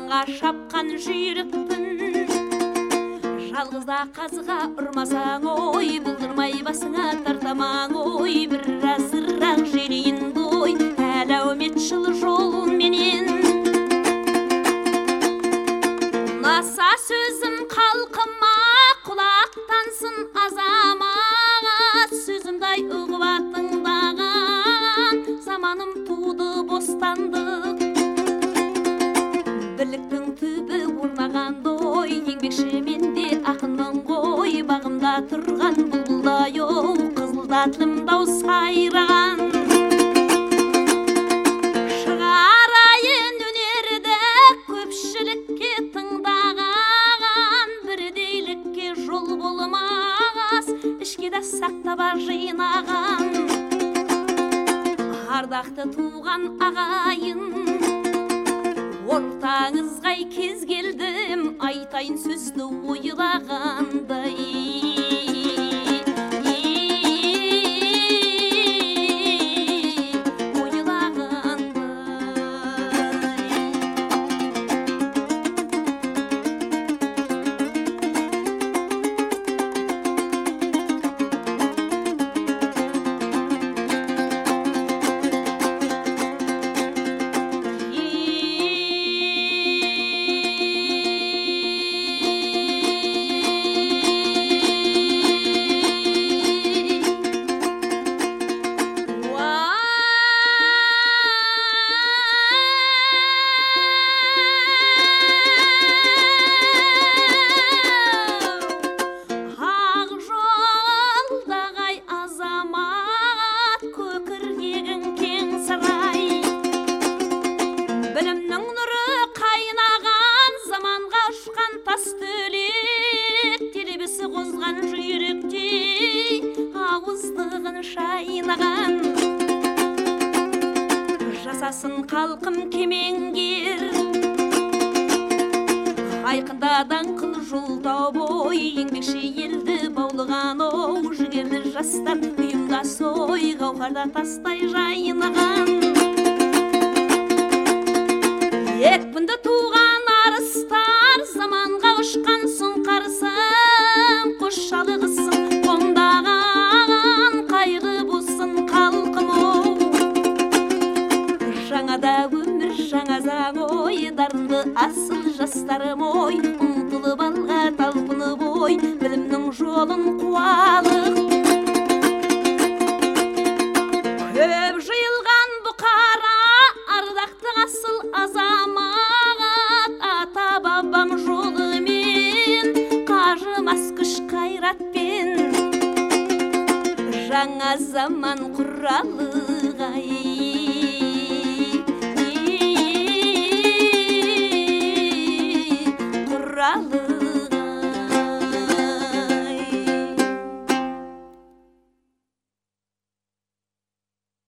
заманға шапқан жүйрікпін. Жалғызда қазға ұрмасаң ой, бұлдырмай басыңа тартамаң ой, бір асырақ жерейін бой, әлеуметшіл жолын менен. Наса сөзім қалқыма құлақтансын азамат, сөзімдай ұғыба тыңдаған заманым туды бостандық. Бірліктің түбі орнағандой, еңбекші менде ақынмын ғой, бағымда тұрған бұлбұлдай оу, қызылдатлымдау сайраған. Шығарайын өнерді көпшілікке тыңдаған, бірдейлікке жол болмас, ішке де сақтаба жинаған. Ардақты туған ағайын, ортаңызға кез келдім, айтайын сөзді ойлағандай. Білімнің нұры қайнаған, заманға ұшқан тас төлек, телебесі қозған жүйріктей, ауыздығын шайнаған. Жасасын қалқым кемеңгер, айқында даңқыл жол тауып, еңбекші елді баулыған оу, жігерлі жастар ұйымдас ой, қауқарда тастай жайнаған. Екпінді туған арыстар, заманға ұшқан сұңқарсың, құш шалығысын қондаған, қайғы болсын қалқым оу. Жаңада өмір жаңа заң ой, дарынды асыл жастарым ой, ұмтылып алға талпынып ой, білімнің жолын қуалық. Көп жиылған бұқара, ардақты асыл азамат, ата бабам жолымен, қажымас күш қайратпен, жаңа заман құралығай.